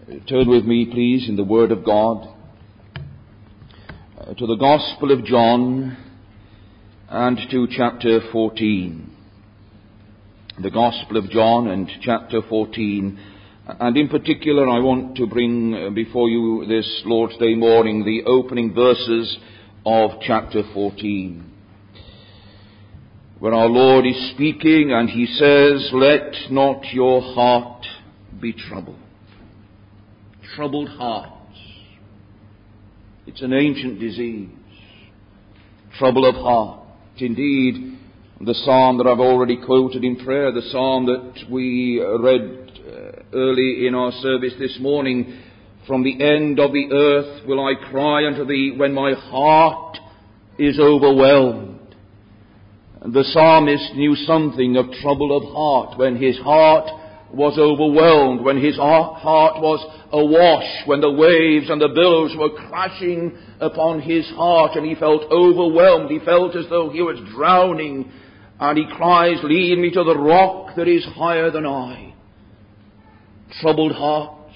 Turn with me, please, in the Word of God to the Gospel of John and to chapter 14. The Gospel of John and chapter 14. And in particular, I want to bring before you this Lord's Day morning the opening verses of chapter 14, where our Lord is speaking and He says, "Let not your heart be troubled." Troubled hearts. It's an ancient disease. Trouble of heart. Indeed, the psalm that I've already quoted in prayer, the psalm that we read early in our service this morning, "From the end of the earth will I cry unto thee when my heart is overwhelmed." And the psalmist knew something of trouble of heart when his heart was overwhelmed, when his heart was awash, when the waves and the billows were crashing upon his heart and he felt overwhelmed. He felt as though he was drowning, and he cries, "Lead me to the rock that is higher than I." Troubled hearts.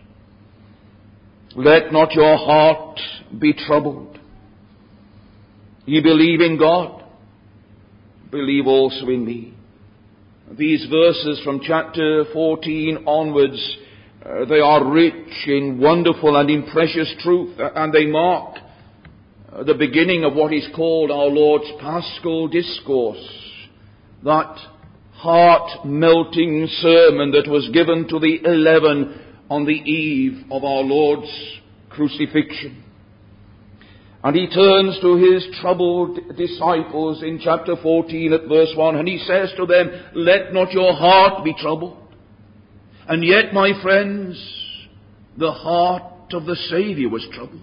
Let not your heart be troubled. Ye believe in God, believe also in me. These verses from chapter 14 onwards, they are rich in wonderful and in precious truth, and they mark the beginning of what is called our Lord's Paschal Discourse, that heart-melting sermon that was given to the 11 on the eve of our Lord's crucifixion. And he turns to his troubled disciples in chapter 14 at verse 1, and he says to them, "Let not your heart be troubled." And yet, my friends, the heart of the Savior was troubled.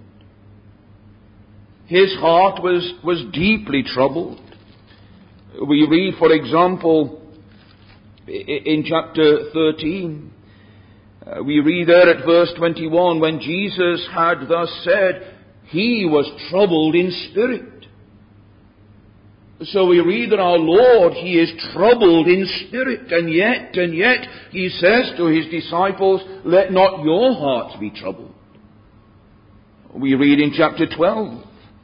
His heart was deeply troubled. We read, for example, in chapter 13, we read there at verse 21, when Jesus had thus said, he was troubled in spirit. So we read that our Lord, He is troubled in spirit, and yet He says to His disciples, "Let not your hearts be troubled." We read in chapter 12,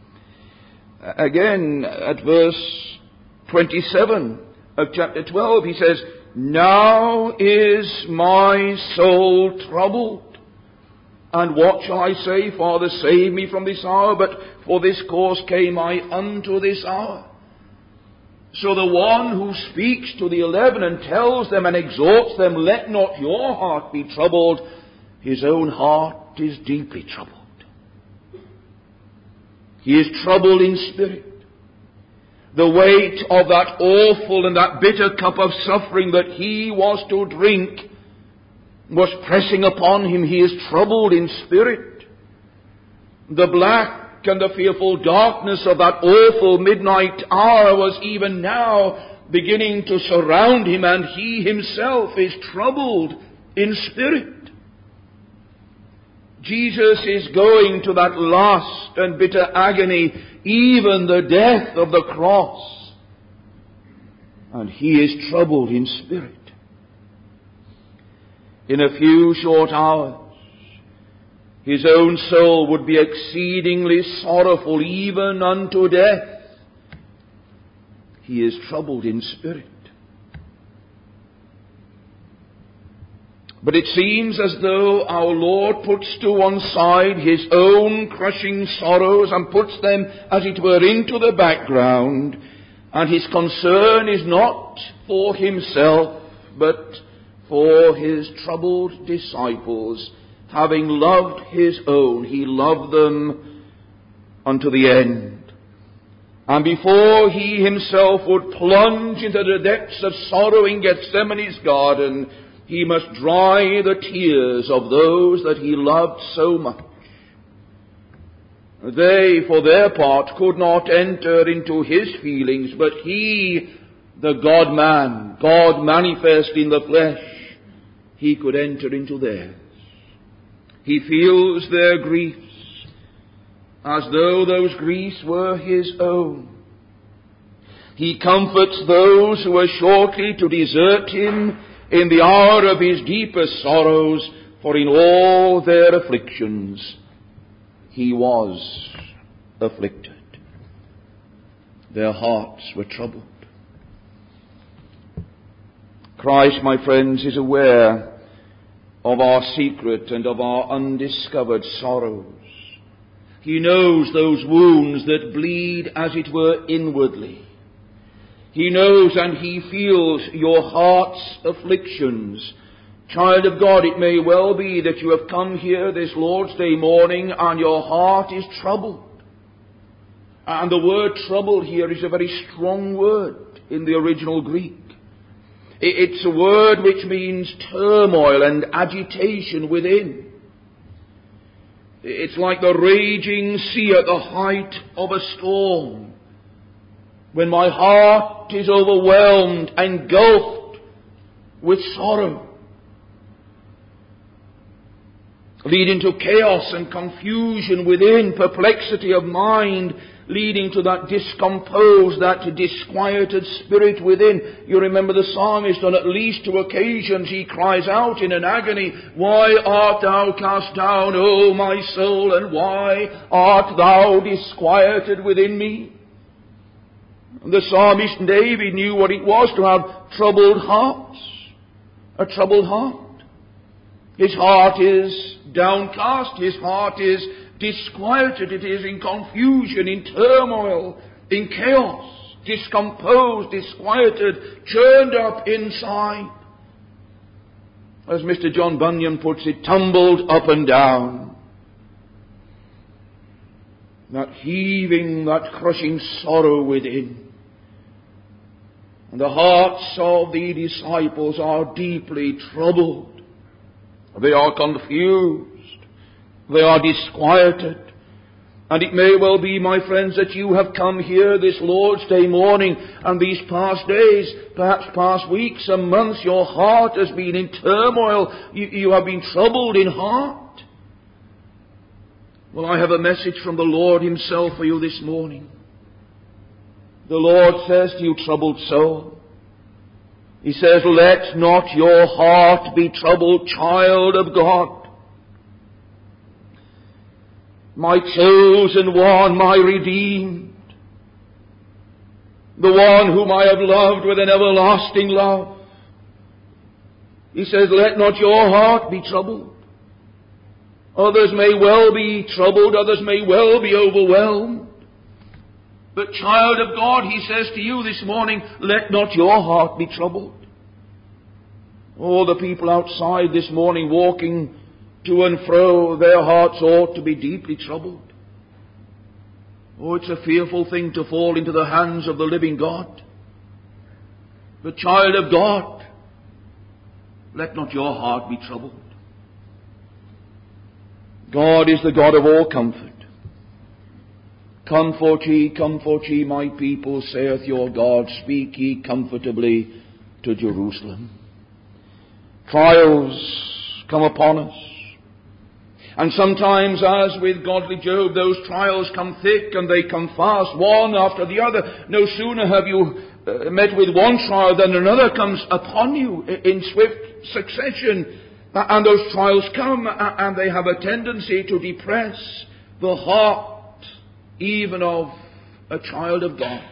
again at verse 27 of chapter 12, He says, "Now is my soul troubled. And what shall I say? Father, save me from this hour, but for this cause came I unto this hour." So the one who speaks to the 11 and tells them and exhorts them, "Let not your heart be troubled," his own heart is deeply troubled. He is troubled in spirit. The weight of that awful and that bitter cup of suffering that he was to drink was pressing upon him. He is troubled in spirit. The black and the fearful darkness of that awful midnight hour was even now beginning to surround him, and he himself is troubled in spirit. Jesus is going to that last and bitter agony, even the death of the cross, and he is troubled in spirit. In a few short hours, his own soul would be exceedingly sorrowful, even unto death. He is troubled in spirit. But it seems as though our Lord puts to one side his own crushing sorrows and puts them, as it were, into the background, and his concern is not for himself, but for his troubled disciples. Having loved his own, he loved them unto the end. And before he himself would plunge into the depths of sorrow in Gethsemane's garden, he must dry the tears of those that he loved so much. They, for their part, could not enter into his feelings, but he, the God-man, God manifest in the flesh, he could enter into theirs. He feels their griefs as though those griefs were his own. He comforts those who are shortly to desert him in the hour of his deepest sorrows, For in all their afflictions he was afflicted. Their hearts were troubled. Christ, my friends, is aware of our secret and of our undiscovered sorrows. He knows those wounds that bleed, as it were, inwardly. He knows and he feels your heart's afflictions. Child of God, it may well be that you have come here this Lord's Day morning and your heart is troubled. And the word troubled here is a very strong word in the original Greek. It's a word which means turmoil and agitation within. It's like the raging sea at the height of a storm, when my heart is overwhelmed, engulfed with sorrow, leading to chaos and confusion within, perplexity of mind, leading to that discomposed, that disquieted spirit within. You remember the psalmist, on at least 2 occasions, he cries out in an agony, "Why art thou cast down, O my soul, and why art thou disquieted within me?" And the psalmist David knew what it was to have troubled hearts, a troubled heart. His heart is downcast, his heart is disquieted, it is in confusion, in turmoil, in chaos, discomposed, disquieted, churned up inside. As Mr. John Bunyan puts it, tumbled up and down. That heaving, that crushing sorrow within. And the hearts of the disciples are deeply troubled. They are confused. They are disquieted. And it may well be, my friends, that you have come here this Lord's Day morning, and these past days, perhaps past weeks and months, your heart has been in turmoil. You have been troubled in heart. Well, I have a message from the Lord himself for you this morning. The Lord says to you, troubled soul, he says, let not your heart be troubled, child of God. My chosen one, my redeemed, the one whom I have loved with an everlasting love. He says, let not your heart be troubled. Others may well be troubled, others may well be overwhelmed. But child of God, he says to you this morning, let not your heart be troubled. All the people outside this morning walking to and fro, their hearts ought to be deeply troubled. Oh, it's a fearful thing to fall into the hands of the living God. But child of God, let not your heart be troubled. God is the God of all comfort. Comfort ye, my people, saith your God. Speak ye comfortably to Jerusalem. Trials come upon us. And sometimes, as with godly Job, those trials come thick and they come fast, one after the other. No sooner have you met with one trial than another comes upon you in swift succession. And those trials come and they have a tendency to depress the heart even of a child of God.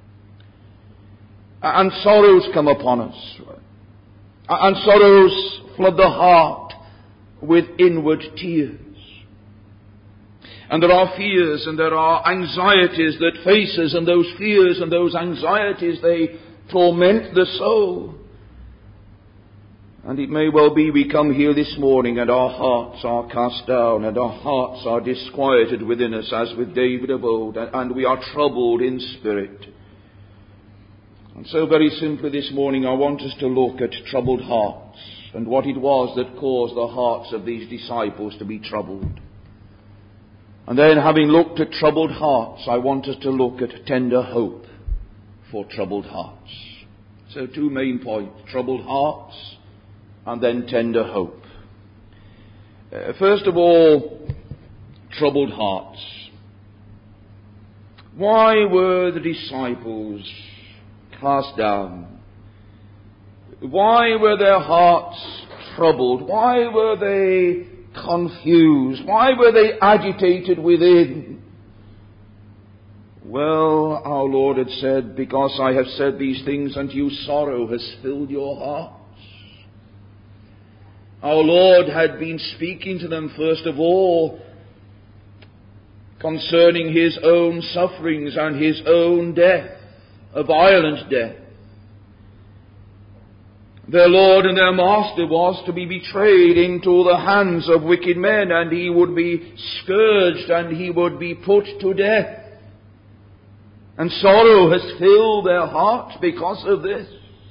And sorrows come upon us. And sorrows flood the heart with inward tears. And there are fears and there are anxieties that face us, and those fears and those anxieties, they torment the soul. And it may well be we come here this morning and our hearts are cast down and our hearts are disquieted within us, as with David of old, and we are troubled in spirit. And so very simply this morning I want us to look at troubled hearts and what it was that caused the hearts of these disciples to be troubled. And then, having looked at troubled hearts, I want us to look at tender hope for troubled hearts. So 2 main points, troubled hearts and then tender hope. First of all, troubled hearts. Why were the disciples cast down? Why were their hearts troubled? Why were they confused? Why were they agitated within? Well, our Lord had said, because I have said these things unto you, sorrow has filled your hearts. Our Lord had been speaking to them, first of all, concerning His own sufferings and His own death, a violent death. Their Lord and their Master was to be betrayed into the hands of wicked men, and He would be scourged and He would be put to death. And sorrow has filled their hearts because of this.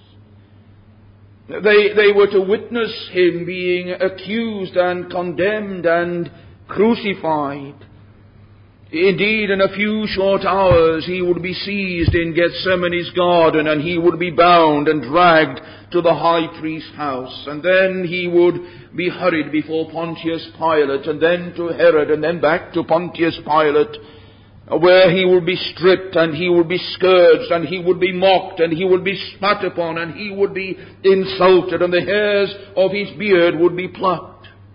They were to witness Him being accused and condemned and crucified. Indeed, in a few short hours He would be seized in Gethsemane's garden, and He would be bound and dragged to the high priest's house. And then He would be hurried before Pontius Pilate, and then to Herod, and then back to Pontius Pilate, where He would be stripped, and He would be scourged, and He would be mocked, and He would be spat upon, and He would be insulted, and the hairs of His beard would be plucked.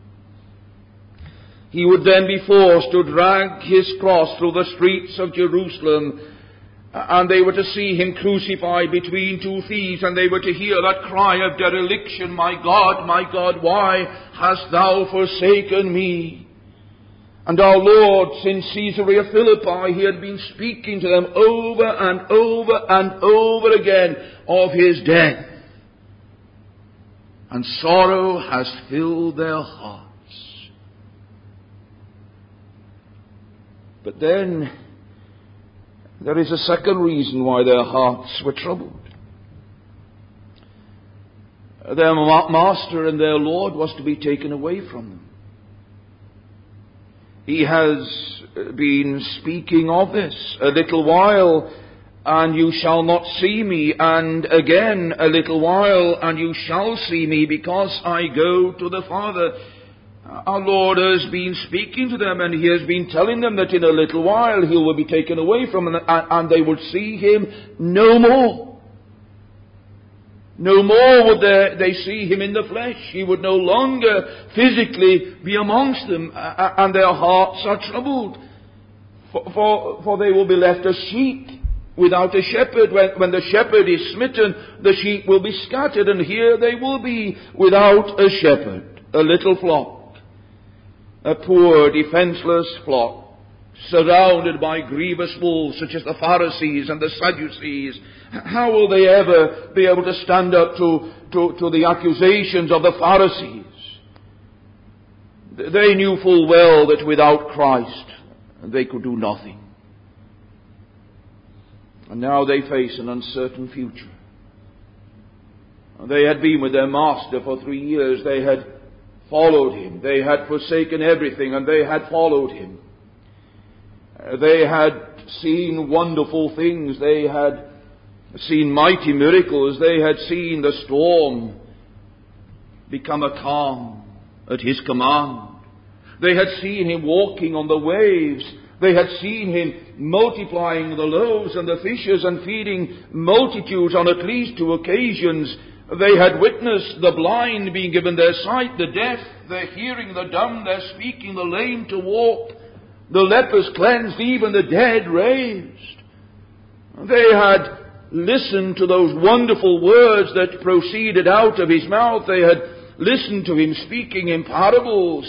He would then be forced to drag His cross through the streets of Jerusalem, and they were to see Him crucified between two thieves, and they were to hear that cry of dereliction, my God, why hast Thou forsaken me? And our Lord, since Caesarea Philippi, He had been speaking to them over and over and over again of His death. And sorrow has filled their hearts. But then there is a second reason why their hearts were troubled. Their Master and their Lord was to be taken away from them. He has been speaking of this. A little while and you shall not see me, and again a little while and you shall see me, because I go to the Father. Our Lord has been speaking to them, and He has been telling them that in a little while He will be taken away from them, and they would see Him no more. No more would they see Him in the flesh. He would no longer physically be amongst them, and their hearts are troubled. For they will be left as sheep without a shepherd. When the shepherd is smitten, the sheep will be scattered, and here they will be without a shepherd, a little flock. A poor, defenseless flock, surrounded by grievous wolves such as the Pharisees and the Sadducees. How will they ever be able to stand up to the accusations of the Pharisees? They knew full well that without Christ they could do nothing. And now they face an uncertain future. They had been with their Master for 3 years. They had followed Him. They had forsaken everything, and they had followed Him. They had seen wonderful things. They had seen mighty miracles. They had seen the storm become a calm at His command. They had seen Him walking on the waves. They had seen Him multiplying the loaves and the fishes and feeding multitudes on at least 2 occasions. They had witnessed the blind being given their sight, the deaf, their hearing, the dumb, their speaking, the lame to walk, the lepers cleansed, even the dead raised. They had listened to those wonderful words that proceeded out of His mouth. They had listened to Him speaking in parables.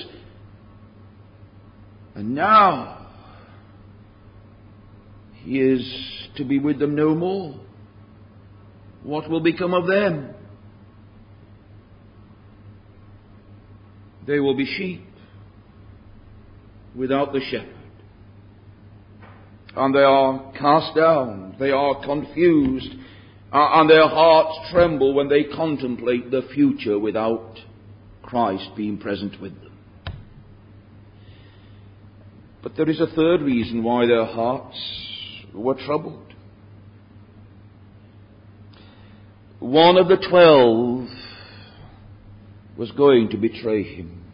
And now He is to be with them no more. What will become of them? They will be sheep without the shepherd. And they are cast down, they are confused, and their hearts tremble when they contemplate the future without Christ being present with them. But there is a third reason why their hearts were troubled. One of the 12 was going to betray Him.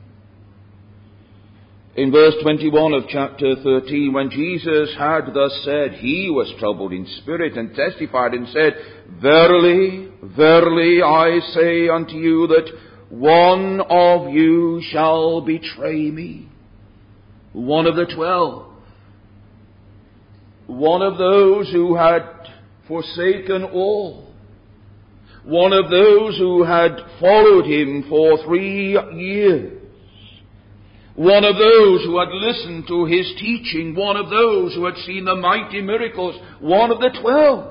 In verse 21 of chapter 13, when Jesus had thus said, He was troubled in spirit and testified and said, Verily, verily, I say unto you that one of you shall betray me. One of the 12. One of those who had forsaken all. One of those who had followed him for 3 years. One of those who had listened to his teaching. One of those who had seen the mighty miracles. One of the 12.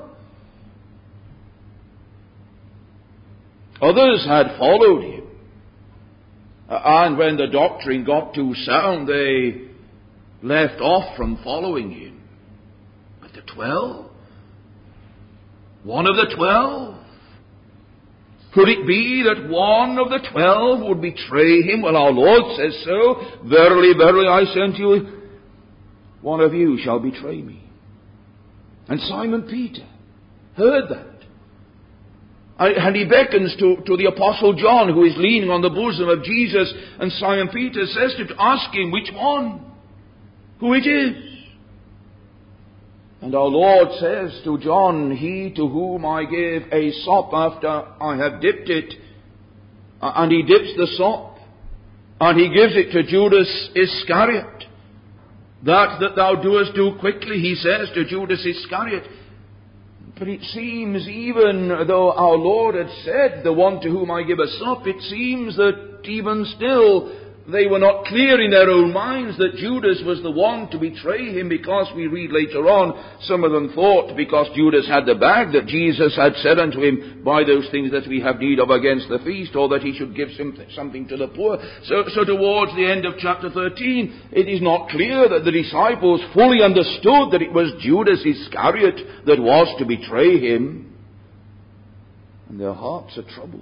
Others had followed him. And when the doctrine got too sound, they left off from following him. But the 12? One of the 12? Could it be that one of the 12 would betray him? Well, our Lord says so. Verily, verily, I say unto you, one of you shall betray me. And Simon Peter heard that. And he beckons to the Apostle John, who is leaning on the bosom of Jesus. And Simon Peter says to ask him which one, who it is. And our Lord says to John, he to whom I gave a sop after I have dipped it. And he dips the sop, and he gives it to Judas Iscariot. That thou doest do quickly, he says to Judas Iscariot. But it seems, even though our Lord had said, the one to whom I give a sop, it seems that even still they were not clear in their own minds that Judas was the one to betray him, because we read later on, some of them thought because Judas had the bag that Jesus had said unto him, buy those things that we have need of against the feast, or that he should give something to the poor. So towards the end of chapter 13, it is not clear that the disciples fully understood that it was Judas Iscariot that was to betray him. And their hearts are troubled.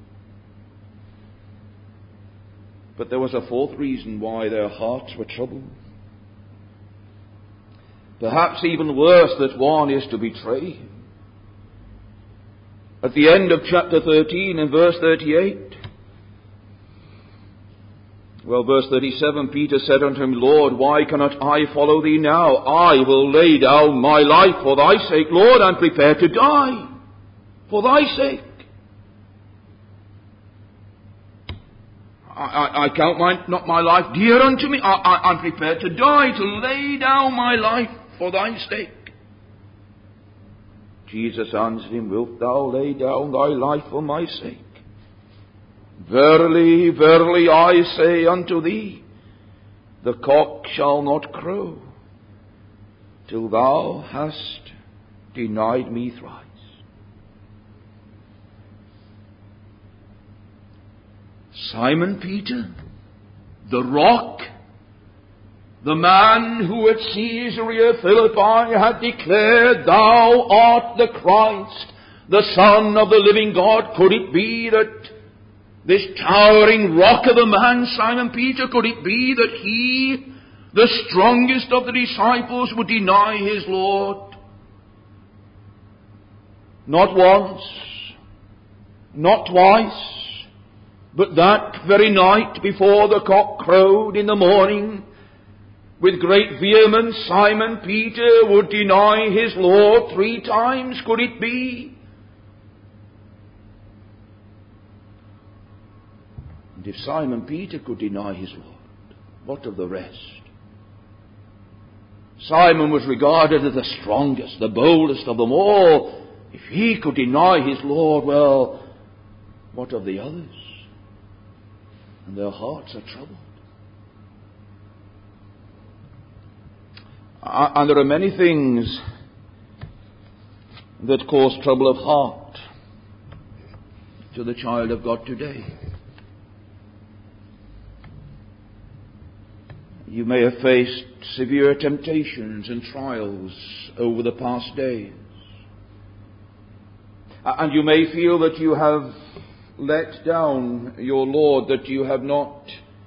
But there was a fourth reason why their hearts were troubled. Perhaps even worse, that one is to betray him. At the end of chapter 13 and verse 38, well, verse 37, Peter said unto him, Lord, why cannot I follow thee now? I will lay down my life for thy sake. Lord, I'm prepared to die for thy sake. I count not my life dear unto me. I'm prepared to die, to lay down my life for thy sake. Jesus answered him, wilt thou lay down thy life for my sake? Verily, verily, I say unto thee, the cock shall not crow till thou hast denied me thrice. Simon Peter, the rock, the man who at Caesarea Philippi had declared, thou art the Christ, the Son of the living God. Could it be that this towering rock of a man, Simon Peter, could it be that he, the strongest of the disciples, would deny his Lord? Not once, not twice, but that very night before the cock crowed in the morning, with great vehemence, Simon Peter would deny his Lord 3 times. Could it be? And if Simon Peter could deny his Lord, what of the rest? Simon was regarded as the strongest, the boldest of them all. If he could deny his Lord, well, what of the others? And their hearts are troubled. And there are many things that cause trouble of heart to the child of God today. You may have faced severe temptations and trials over the past days. And you may feel that you have let down your Lord, that you have not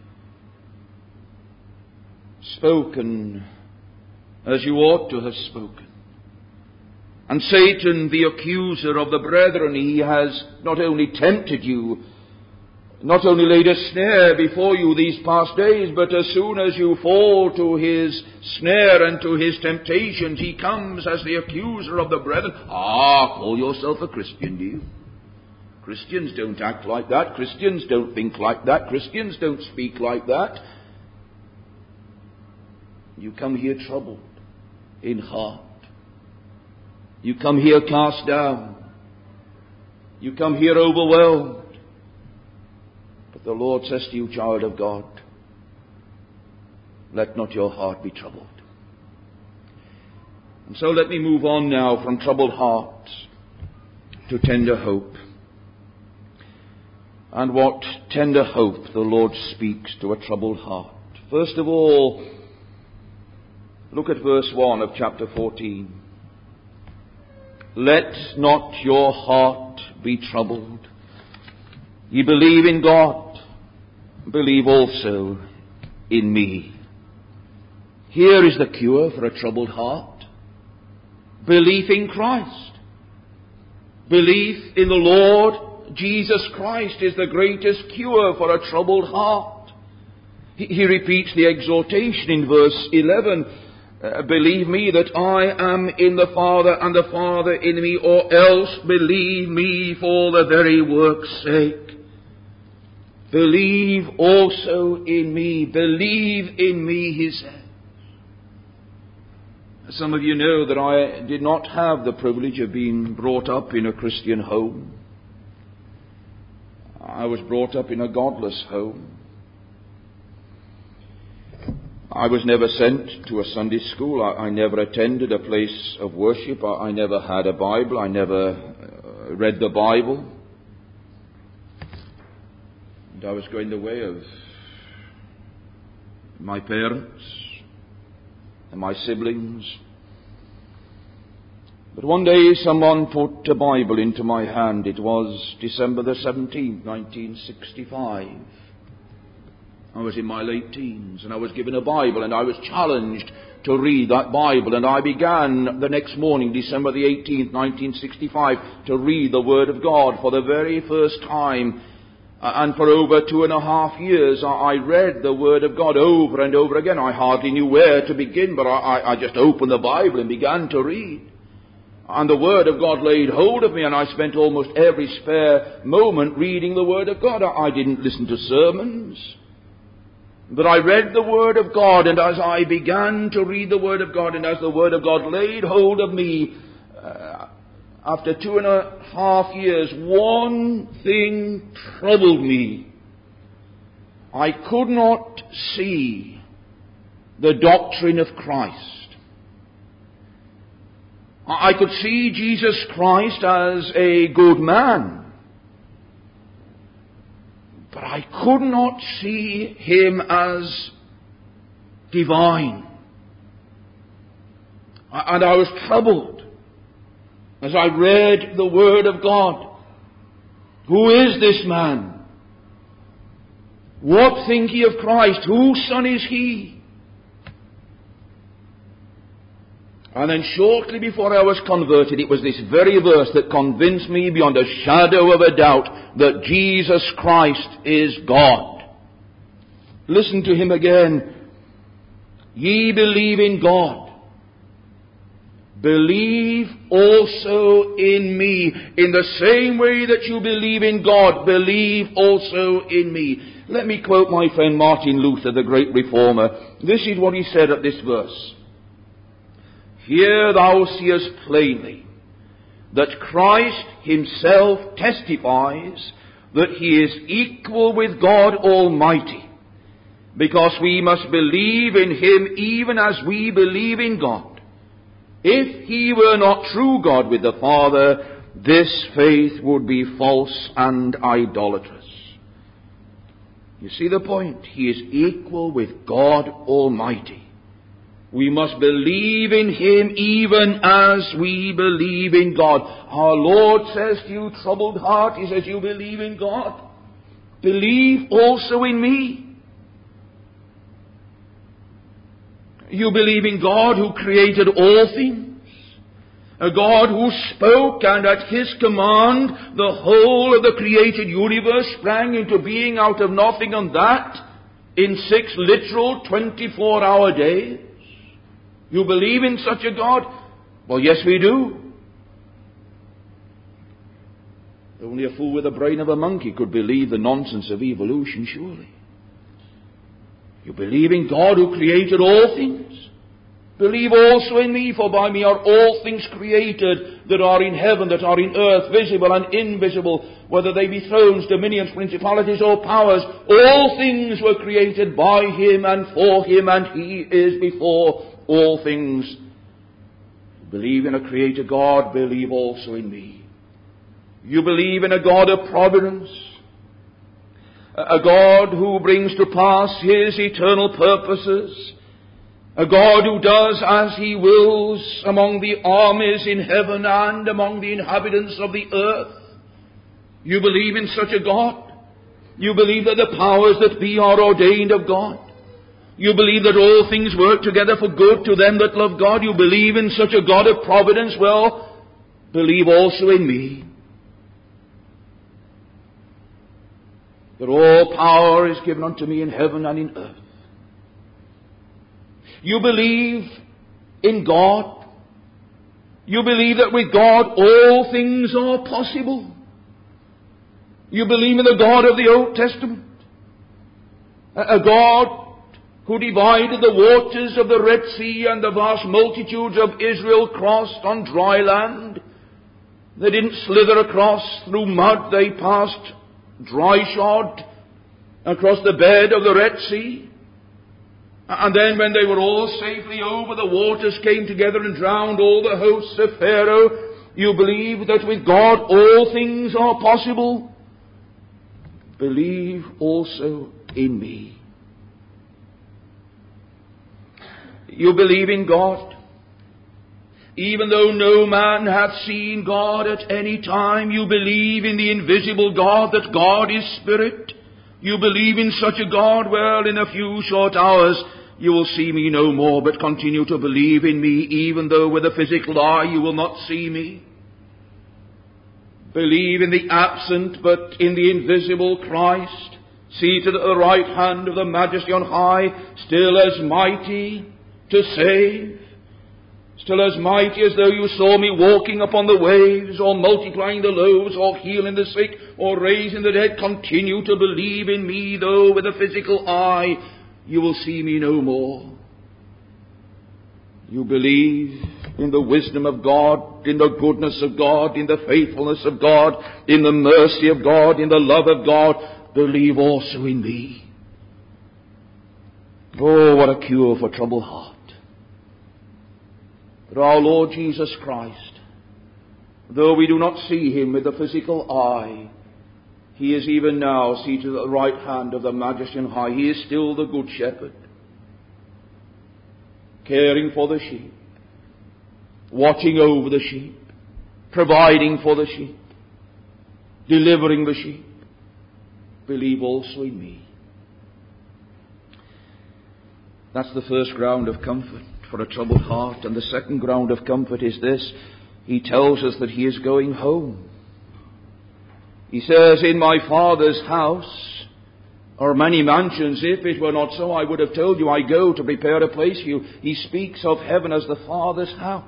spoken as you ought to have spoken. And Satan, the accuser of the brethren, he has not only tempted you, not only laid a snare before you these past days, but as soon as you fall to his snare and to his temptations, he comes as the accuser of the brethren. Call yourself a Christian, do you? Christians don't act like that. Christians don't think like that. Christians don't speak like that. You come here troubled in heart. You come here cast down. You come here overwhelmed. But the Lord says to you, child of God, let not your heart be troubled. And so let me move on now from troubled hearts to tender hope. And what tender hope the Lord speaks to a troubled heart. First of all, look at verse 1 of chapter 14. Let not your heart be troubled. Ye believe in God, believe also in me. Here is the cure for a troubled heart. Belief in Christ. Belief in the Lord Jesus Christ is the greatest cure for a troubled heart. He repeats the exhortation in verse 11. Believe me that I am in the Father and the Father in me, or else believe me for the very work's sake. Believe also in me. Believe in me, he says. Some of you know that I did not have the privilege of being brought up in a Christian home. I was brought up in a godless home. I was never sent to a Sunday school. I never attended a place of worship. I never had a Bible. I never read the Bible. And I was going the way of my parents and my siblings. But one day someone put a Bible into my hand. It was December the 17th, 1965. I was in my late teens, and I was given a Bible, and I was challenged to read that Bible. And I began the next morning, December the 18th, 1965, to read the Word of God for the very first time. And for over 2.5 years, I read the Word of God over and over again. I hardly knew where to begin, but I just opened the Bible and began to read. And the Word of God laid hold of me, and I spent almost every spare moment reading the Word of God. I didn't listen to sermons, but I read the Word of God, and as I began to read the Word of God, and as the Word of God laid hold of me, after 2.5 years, one thing troubled me. I could not see the doctrine of Christ. I could see Jesus Christ as a good man, but I could not see him as divine. And I was troubled as I read the Word of God. Who is this man? What think ye of Christ? Whose son is he? And then shortly before I was converted, it was this very verse that convinced me beyond a shadow of a doubt that Jesus Christ is God. Listen to him again. Ye believe in God. Believe also in me. In the same way that you believe in God, believe also in me. Let me quote my friend Martin Luther, the great reformer. This is what he said at this verse. Here thou seest plainly that Christ himself testifies that he is equal with God Almighty, because we must believe in him even as we believe in God. If he were not true God with the Father, this faith would be false and idolatrous. You see the point? He is equal with God Almighty. We must believe in him even as we believe in God. Our Lord says to you, troubled heart, he says, you believe in God. Believe also in me. You believe in God who created all things. A God who spoke, and at his command the whole of the created universe sprang into being out of nothing, and that in 6 literal 24-hour days. You believe in such a God? Well, yes, we do. Only a fool with the brain of a monkey could believe the nonsense of evolution, surely. You believe in God who created all things. Believe also in me, for by me are all things created that are in heaven, that are in earth, visible and invisible, whether they be thrones, dominions, principalities, or powers. All things were created by him and for him, and he is before all things. Believe in a creator God, believe also in me. You believe in a God of providence, a God who brings to pass his eternal purposes, a God who does as he wills among the armies in heaven and among the inhabitants of the earth. You believe in such a God. You believe that the powers that be are ordained of God. You believe that all things work together for good to them that love God. You believe in such a God of providence. Well, believe also in me. That all power is given unto me in heaven and in earth. You believe in God. You believe that with God all things are possible. You believe in the God of the Old Testament. A God who divided the waters of the Red Sea and the vast multitudes of Israel crossed on dry land. They didn't slither across through mud. They passed dry-shod across the bed of the Red Sea. And then when they were all safely over, the waters came together and drowned all the hosts of Pharaoh. You believe that with God all things are possible. Believe also in me. You believe in God. Even though no man hath seen God at any time, you believe in the invisible God, that God is spirit. You believe in such a God. Well, in a few short hours you will see me no more, but continue to believe in me, even though with a physical eye you will not see me. Believe in the absent but in the invisible Christ, seated at the right hand of the Majesty on high, still as mighty to save, still as mighty as though you saw me walking upon the waves, or multiplying the loaves, or healing the sick, or raising the dead. Continue to believe in me, though with a physical eye you will see me no more. You believe in the wisdom of God, in the goodness of God, in the faithfulness of God, in the mercy of God, in the love of God. Believe also in me. Oh, what a cure for troubled heart. But our Lord Jesus Christ, though we do not see him with the physical eye, he is even now seated at the right hand of the Majesty on high. He is still the Good Shepherd, caring for the sheep, watching over the sheep, providing for the sheep, delivering the sheep. Believe also in me. That's the first ground of comfort for a troubled heart. And the second ground of comfort is this. He tells us that he is going home. He says, in my Father's house are many mansions. If it were not so, I would have told you, I go to prepare a place for you. He speaks of heaven as the Father's house.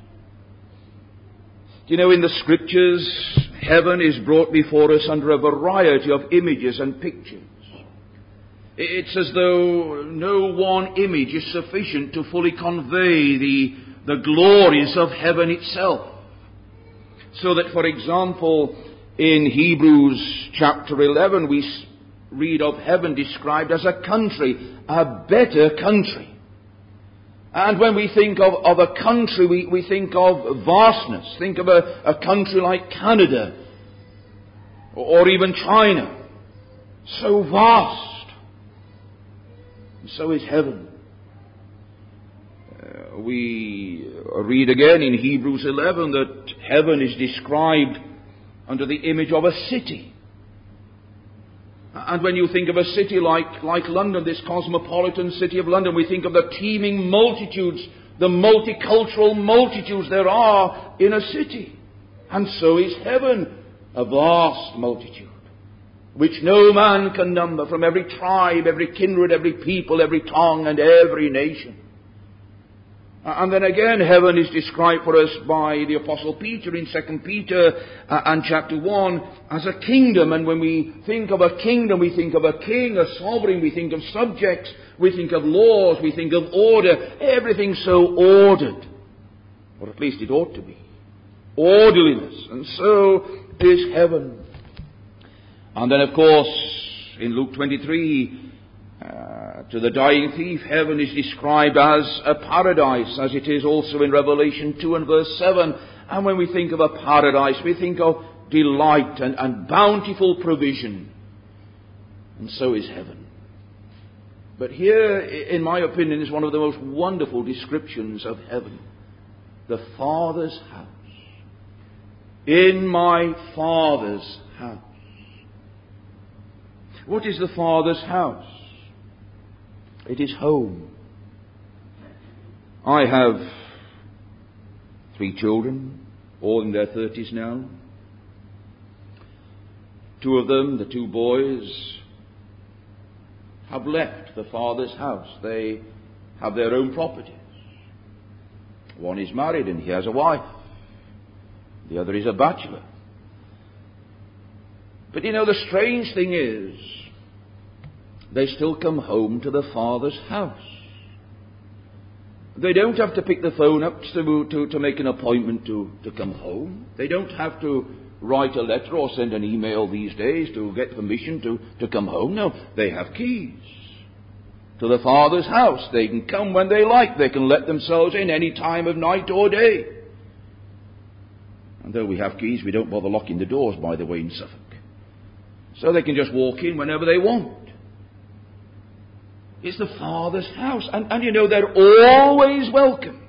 You know, in the Scriptures, heaven is brought before us under a variety of images and pictures. It's as though no one image is sufficient to fully convey the glories of heaven itself. So that, for example, in Hebrews chapter 11, we read of heaven described as a country, a better country. And when we think of a country, we think of vastness. Think of a country like Canada or even China. So vast. And so is heaven. We read again in Hebrews 11 that heaven is described under the image of a city. And when you think of a city like London, this cosmopolitan city of London, we think of the teeming multitudes, the multicultural multitudes there are in a city. And so is heaven, a vast multitude, which no man can number, from every tribe, every kindred, every people, every tongue, and every nation. And then again, heaven is described for us by the Apostle Peter in 2 Peter and chapter 1 as a kingdom. And when we think of a kingdom, we think of a king, a sovereign, we think of subjects, we think of laws, we think of order. Everything's so ordered. Or at least it ought to be. Orderliness. And so is heaven. And then of course, in Luke 23, to the dying thief, heaven is described as a paradise, as it is also in Revelation 2 and verse 7. And when we think of a paradise, we think of delight and bountiful provision. And so is heaven. But here, in my opinion, is one of the most wonderful descriptions of heaven. The Father's house. In my Father's house. What is the Father's house? It is home. I have 3 children, all in their 30s now. 2 of them, the 2 boys, have left the father's house. They have their own properties. One is married and he has a wife. The other is a bachelor. But you know, the strange thing is, they still come home to the Father's house. They don't have to pick the phone up to make an appointment to come home. They don't have to write a letter or send an email these days to get permission to come home. No, they have keys to the Father's house. They can come when they like. They can let themselves in any time of night or day. And though we have keys, we don't bother locking the doors, by the way, in Suffolk. So they can just walk in whenever they want. It's the Father's house. And you know, they're always welcome.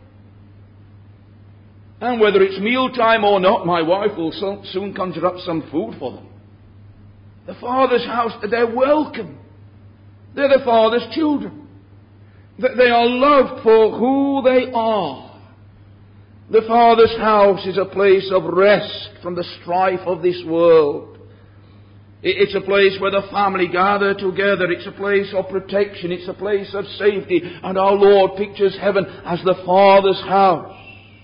And whether it's mealtime or not, my wife will soon conjure up some food for them. The Father's house, they're welcome. They're the Father's children. They are loved for who they are. The Father's house is a place of rest from the strife of this world. It's a place where the family gather together. It's a place of protection. It's a place of safety. And our Lord pictures heaven as the Father's house.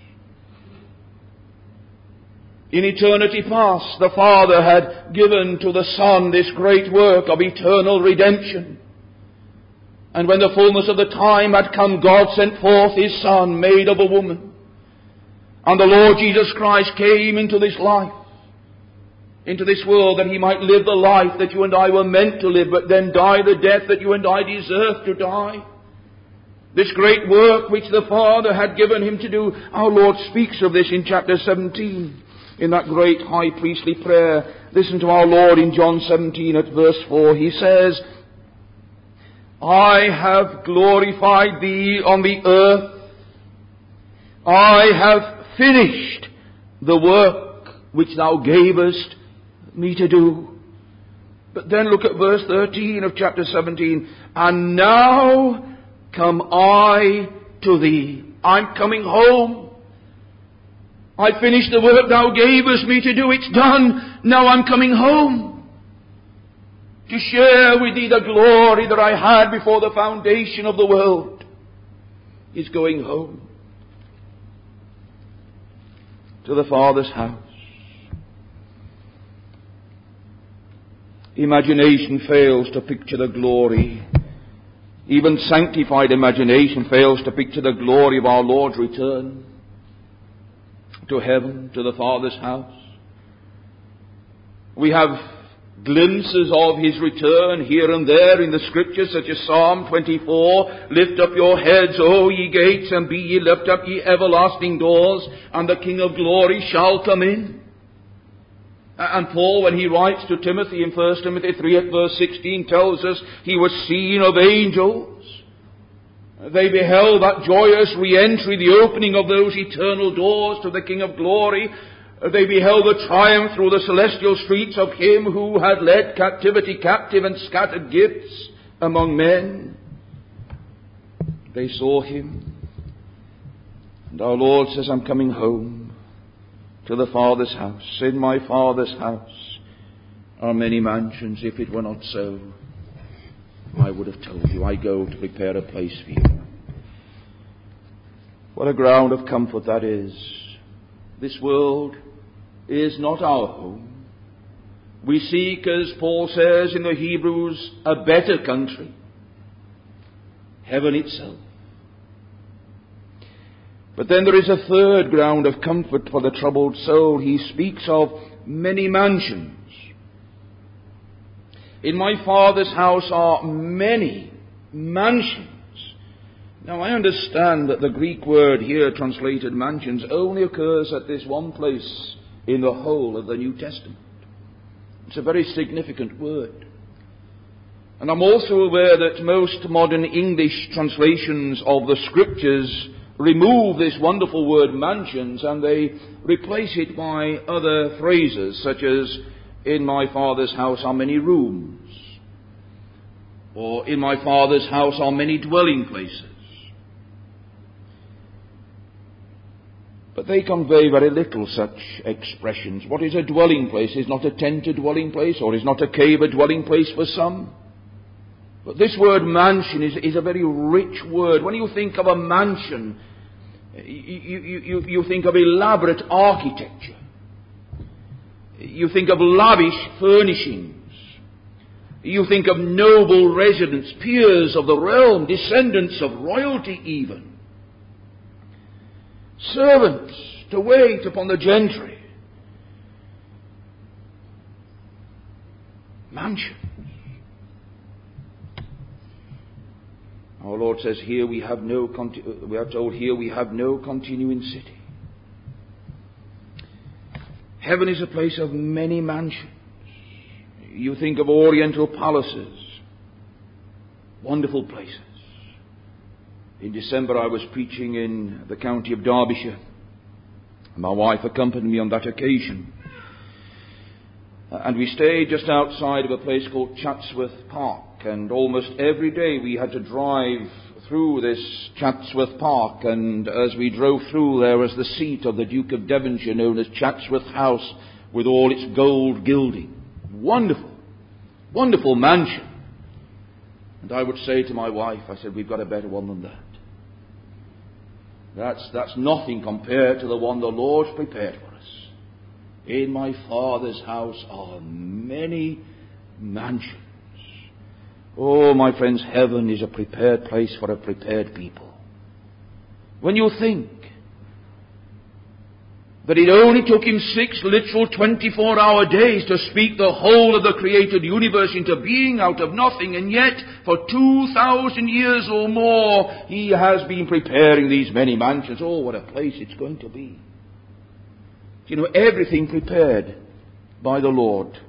In eternity past, the Father had given to the Son this great work of eternal redemption. And when the fullness of the time had come, God sent forth His Son, made of a woman. And the Lord Jesus Christ came into this life, into this world, that He might live the life that you and I were meant to live, but then die the death that you and I deserve to die. This great work which the Father had given Him to do, our Lord speaks of this in chapter 17, in that great high priestly prayer. Listen to our Lord in John 17 at verse 4. He says, I have glorified Thee on the earth. I have finished the work which Thou gavest me to do. But then look at verse 13 of chapter 17. And now come I to Thee. I'm coming home. I finished the work Thou gavest me to do. It's done. Now I'm coming home to share with Thee the glory that I had before the foundation of the world. Is going home to the Father's house. Imagination fails to picture the glory. Even sanctified imagination fails to picture the glory of our Lord's return to heaven, to the Father's house. We have glimpses of His return here and there in the Scriptures, such as Psalm 24. Lift up your heads, O ye gates, and be ye lift up, ye everlasting doors, and the King of glory shall come in. And Paul, when he writes to Timothy in 1 Timothy 3 at verse 16, tells us he was seen of angels. They beheld that joyous re-entry, the opening of those eternal doors to the King of glory. They beheld the triumph through the celestial streets of Him who had led captivity captive and scattered gifts among men. They saw Him. And our Lord says, I'm coming home to the Father's house. In my Father's house are many mansions. If it were not so, I would have told you, I go to prepare a place for you. What a ground of comfort that is. This world is not our home. We seek, as Paul says in the Hebrews, a better country. Heaven itself. But then there is a third ground of comfort for the troubled soul. He speaks of many mansions. In my Father's house are many mansions. Now I understand that the Greek word here translated mansions only occurs at this one place in the whole of the New Testament. It's a very significant word. And I'm also aware that most modern English translations of the Scriptures remove this wonderful word mansions and they replace it by other phrases such as, in my Father's house are many rooms, or in my Father's house are many dwelling places. But they convey very little, such expressions. What is a dwelling place? Is not a tent a dwelling place, or is not a cave a dwelling place for some? But this word mansion is a very rich word. When you think of a mansion, you think of elaborate architecture. You think of lavish furnishings. You think of noble residents, peers of the realm, descendants of royalty even. Servants to wait upon the gentry. Mansions. Our Lord says here we are told here we have no continuing city. Heaven is a place of many mansions. You think of oriental palaces, wonderful places. In December I was preaching in the county of Derbyshire. My wife accompanied me on that occasion. And we stayed just outside of a place called Chatsworth Park. And almost every day we had to drive through this Chatsworth Park. And as we drove through, there was the seat of the Duke of Devonshire, known as Chatsworth House, with all its gold gilding. Wonderful, wonderful mansion. And I would say to my wife, I said, we've got a better one than that. That's nothing compared to the one the Lord's prepared for us. In my Father's house are many mansions. Oh, my friends, heaven is a prepared place for a prepared people. When you think that it only took him 6 literal 24-hour days to speak the whole of the created universe into being out of nothing, and yet for 2,000 years or more he has been preparing these many mansions. Oh, what a place it's going to be. You know, everything prepared by the Lord.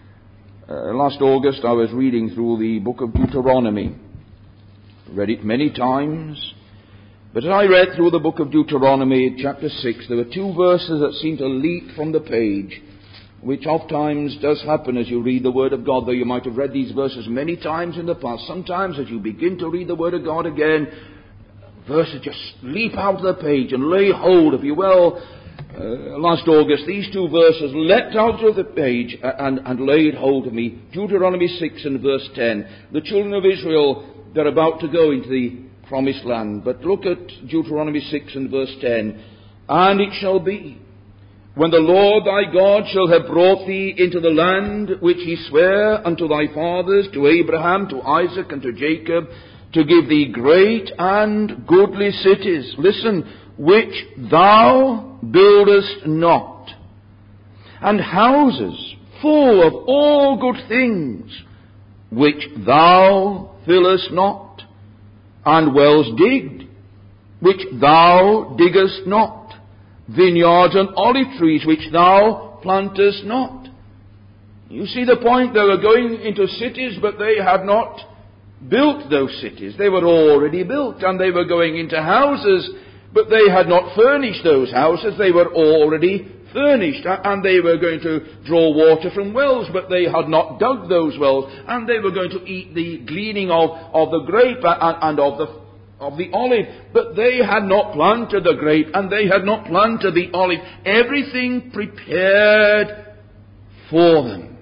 Last August I was reading through the book of Deuteronomy. Read it many times. But as I read through the book of Deuteronomy, chapter 6, there were 2 verses that seemed to leap from the page, which oftentimes does happen as you read the Word of God, though you might have read these verses many times in the past. Sometimes as you begin to read the Word of God again, verses just leap out of the page and lay hold of you. Well, last August, these 2 verses leapt out of the page and laid hold of me. Deuteronomy 6 and verse 10. The children of Israel, they're about to go into the promised land. But look at Deuteronomy 6 and verse 10. And it shall be, when the Lord thy God shall have brought thee into the land which he sware unto thy fathers, to Abraham, to Isaac, and to Jacob, to give thee great and goodly cities, listen, which thou buildest not, and houses full of all good things, which thou fillest not, and wells digged, which thou diggest not, vineyards and olive trees, which thou plantest not. You see the point? They were going into cities, but they had not built those cities. They were already built, and they were going into houses, but they had not furnished those houses. They were already furnished, and they were going to draw water from wells, but they had not dug those wells, and they were going to eat the gleaning of the grape and of the olive, but they had not planted the grape, and they had not planted the olive. Everything prepared for them.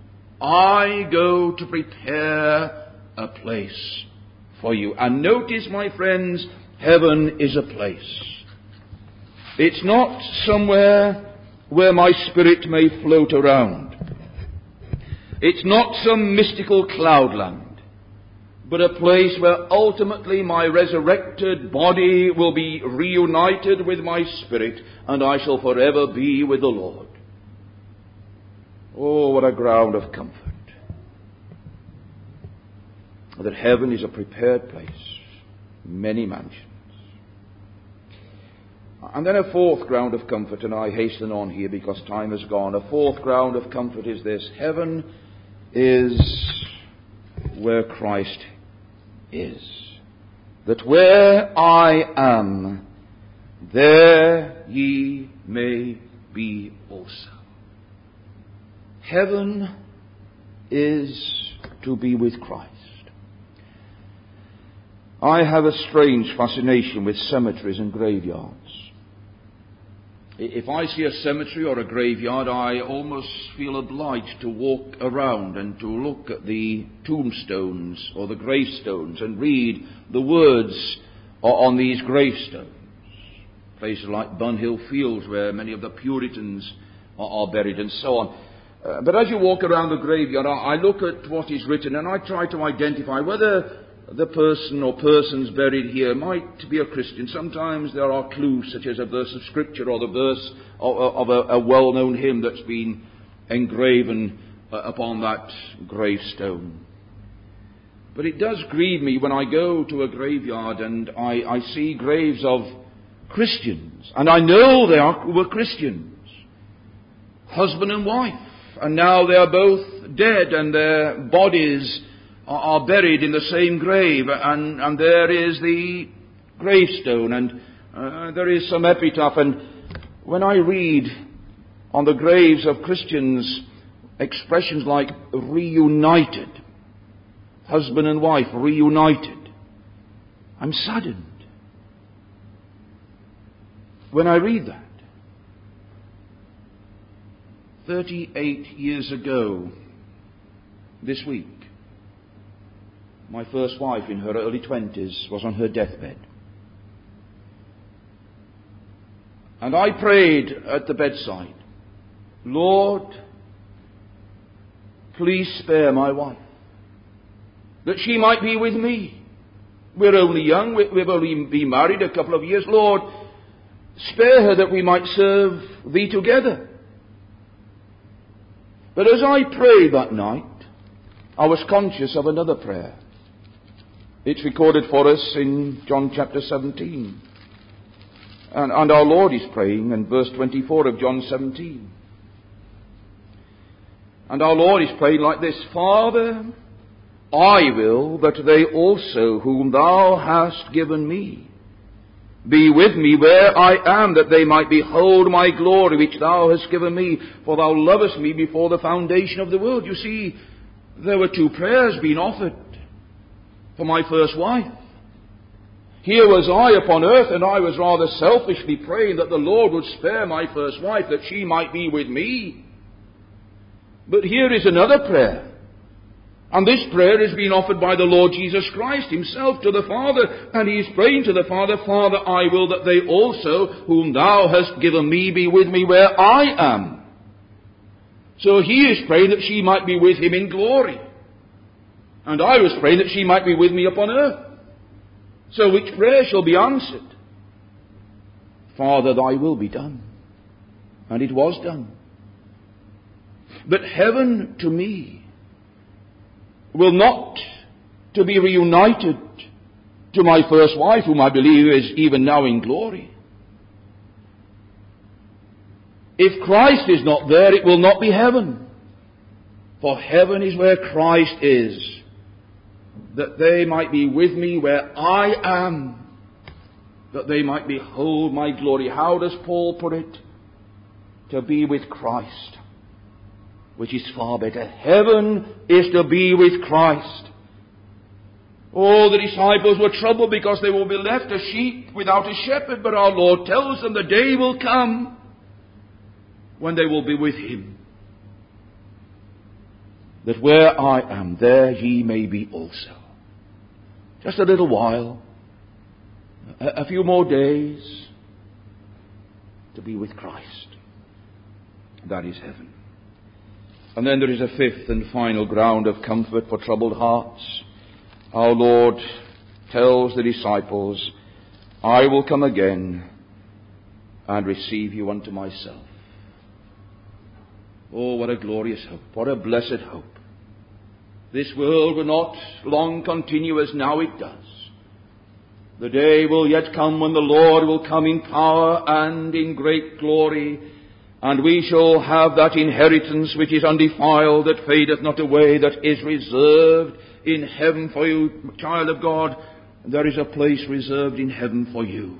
I go to prepare a place for you. And notice, my friends, heaven is a place. It's not somewhere where my spirit may float around. It's not some mystical cloudland, but a place where ultimately my resurrected body will be reunited with my spirit, and I shall forever be with the Lord. Oh, what a ground of comfort. That heaven is a prepared place, many mansions. And then a fourth ground of comfort, and I hasten on here because time has gone. A fourth ground of comfort is this: heaven is where Christ is. That where I am, there ye may be also. Heaven is to be with Christ. I have a strange fascination with cemeteries and graveyards. If I see a cemetery or a graveyard, I almost feel obliged to walk around and to look at the tombstones or the gravestones and read the words on these gravestones. Places like Bunhill Fields, where many of the Puritans are buried, and so on. But as you walk around the graveyard, I look at what is written and I try to identify whether the person or persons buried here might be a Christian. Sometimes there are clues, such as a verse of Scripture or the verse of a well-known hymn that's been engraven upon that gravestone. But it does grieve me when I go to a graveyard and I see graves of Christians, and I know they were Christians, husband and wife, and now they are both dead and their bodies are buried in the same grave, and there is the gravestone, and there is some epitaph. And when I read on the graves of Christians expressions like reunited, husband and wife reunited, I'm saddened when I read that. 38 years ago this week, my first wife, in her early 20s, was on her deathbed. And I prayed at the bedside, Lord, please spare my wife, that she might be with me. We're only young, we've only been married a couple of years. Lord, spare her that we might serve Thee together. But as I prayed that night, I was conscious of another prayer. It's recorded for us in John chapter 17. And our Lord is praying in verse 24 of John 17. And our Lord is praying like this: Father, I will that they also whom Thou hast given me be with me where I am, that they might behold my glory which Thou hast given me, for Thou lovest me before the foundation of the world. You see, there were two prayers being offered for my first wife. Here was I upon earth, and I was rather selfishly praying that the Lord would spare my first wife, that she might be with me. But here is another prayer. And this prayer is being offered by the Lord Jesus Christ Himself to the Father. And He is praying to the Father, Father, I will that they also, whom Thou hast given me, be with me where I am. So He is praying that she might be with Him in glory. And I was praying that she might be with me upon earth. So which prayer shall be answered? Father, Thy will be done. And it was done. But heaven to me will not to be reunited to my first wife, whom I believe is even now in glory. If Christ is not there, it will not be heaven. For heaven is where Christ is, that they might be with me where I am, that they might behold my glory. How does Paul put it? To be with Christ, which is far better. Heaven is to be with Christ. Oh, the disciples were troubled because they will be left as sheep without a shepherd, but our Lord tells them the day will come when they will be with Him. That where I am, there ye may be also. Just a little while, a few more days, to be with Christ. That is heaven. And then there is a fifth and final ground of comfort for troubled hearts. Our Lord tells the disciples, I will come again and receive you unto myself. Oh, what a glorious hope, what a blessed hope. This world will not long continue as now it does. The day will yet come when the Lord will come in power and in great glory, and we shall have that inheritance which is undefiled, that fadeth not away, that is reserved in heaven for you, child of God. There is a place reserved in heaven for you.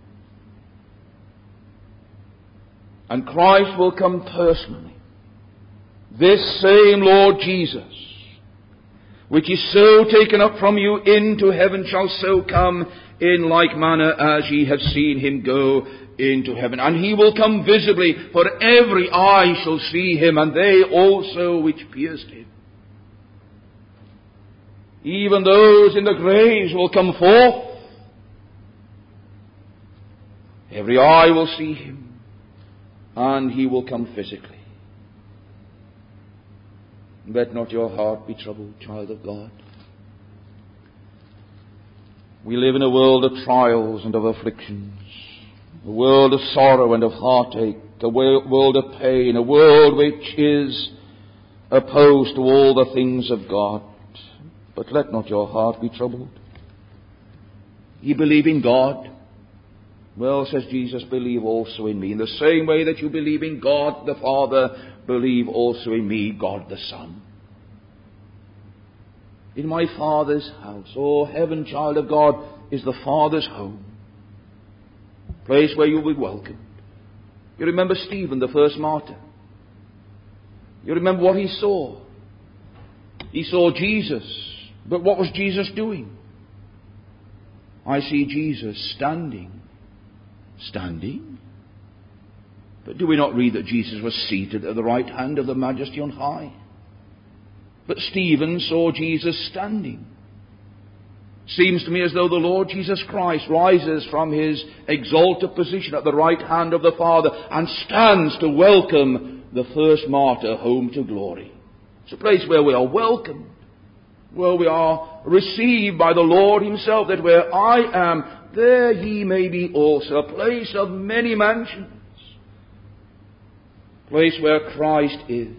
And Christ will come personally. This same Lord Jesus, which is so taken up from you into heaven, shall so come in like manner as ye have seen him go into heaven. And he will come visibly, for every eye shall see him, and they also which pierced him. Even those in the graves will come forth. Every eye will see him, and he will come physically. Let not your heart be troubled, child of God. We live in a world of trials and of afflictions, a world of sorrow and of heartache, a world of pain, a world which is opposed to all the things of God. But let not your heart be troubled. Ye believe in God? Well, says Jesus, believe also in me. In the same way that you believe in God the Father, believe also in me, God the Son. In my Father's house, oh, heaven, child of God, is the Father's home. Place where you'll be welcomed. You remember Stephen, the first martyr. You remember what he saw. He saw Jesus. But what was Jesus doing? I see Jesus standing. Standing? But do we not read that Jesus was seated at the right hand of the Majesty on high? But Stephen saw Jesus standing. Seems to me as though the Lord Jesus Christ rises from his exalted position at the right hand of the Father and stands to welcome the first martyr home to glory. It's a place where we are welcomed, where we are received by the Lord himself, that where I am, there ye may be also. A place of many mansions. A place where Christ is.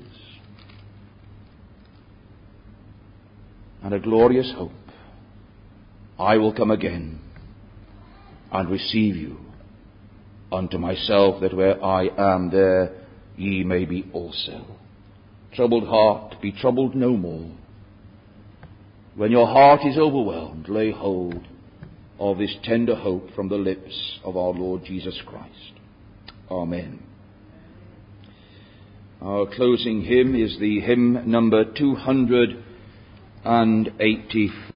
And a glorious hope. I will come again and receive you unto myself, that where I am, there ye may be also. Troubled heart, be troubled no more. When your heart is overwhelmed, lay hold of this tender hope from the lips of our Lord Jesus Christ. Amen. Our closing hymn is the hymn number 280.